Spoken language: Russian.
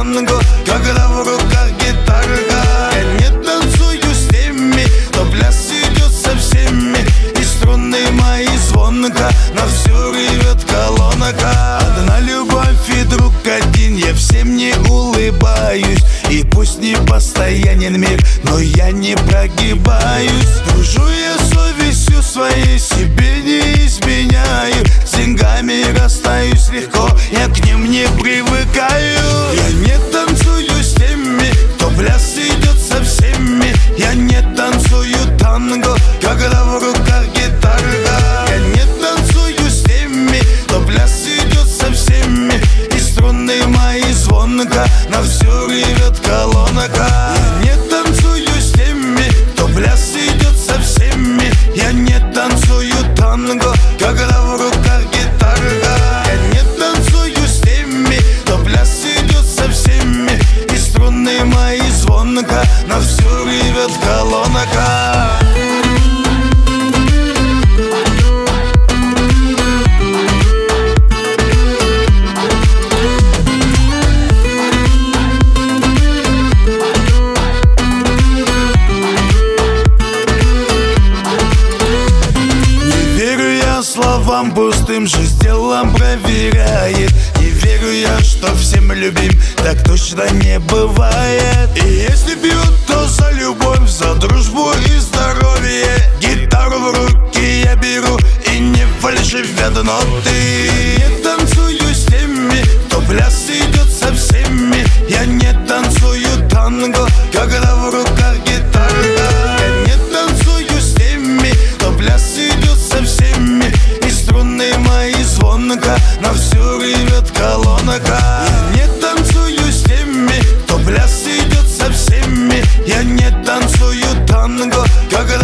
танго, когда в руках гитарка. Я не танцую с теми, но пляс идет со всеми, и струны мои звонко на всю ревет колонка. Одна любовь и друг один, я всем не улыбаюсь. И пусть не постоянен мир, но я не прогибаюсь. Дружу я совестью своей, себе не изменяю. С деньгами расстаюсь легко, я к ним не привыкаю. Я не танцую с теми, кто пляс идет со всеми. Я не танцую танго, когда в руках гитарка. Я не танцую с теми, кто пляс идет со всеми, и струны мои звонко на всю ревет колонка. Я не танцую с теми, кто пляс идет со всеми. Я не танцую танго, когда в руках гитарка. Я не танцую с теми, кто пляс идет со всеми, и струны мои звонко на всю ревет колонка. Словам пустым, жизнь делом проверяет. Не верю я, что всем любим, так точно не бывает. И если бьют, то за любовь, за дружбу и здоровье. Гитару в руки я беру, и не фальшивят ноты. Не танцую с теми, кто пляс идет со всеми. Я не танцую танго, когда в руках гитарка. Я не танцую с теми, кто пляс идет со всеми, и струны мои звонко на всю ревет колонка. Я не танцую с теми, кто пляс идет со всеми. Я не танцую танго, когда